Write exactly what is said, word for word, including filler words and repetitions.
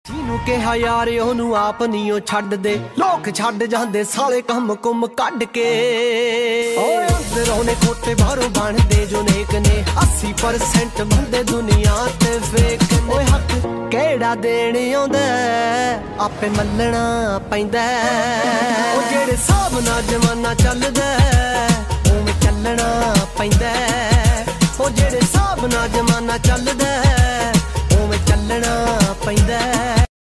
ਜਿਹਨੂੰ ਕਿਹਾ ਯਾਰ ਉਹਨੂੰ ਆਪ ਨੀ ਉਹ ਛੱਡ ਦੇ, ਲੋਕ ਛੱਡ ਜਾਂਦੇ ਸਾਲੇ ਕੰਮ ਕੁੰਮ ਕੱਢ ਕੇ। ਓਏ ਅੰਦਰੋਂ ਨੇ ਖੋਟੇ ਬਾਹਰੋਂ ਬਣਦੇ ਜੋ ਨੇਕ ਨੇ, ਅੱਸੀ ਪਰਸੈਂਟ ਬੰਦੇ ਦੁਨੀਆ ਤੇ ਫੇਕ ਨੇ। ਓਏ ਹੱਕ ਕਿਹੜਾ ਦੇਣ ਆਉਂਦਾ ਆਪੇ ਮੱਲਣਾ ਪੈਂਦਾ, ਉਹ ਜਿਹੜੇ ਹਿਸਾਬ ਨਾਲ ਜ਼ਮਾਨਾ ਚੱਲਦਾ ਉਵੇਂ ਚੱਲਣਾ ਪੈਂਦਾ, ਉਹ ਜਿਹੜੇ ਹਿਸਾਬ ਨਾਲ ਜ਼ਮਾਨਾ ਚੱਲਦਾ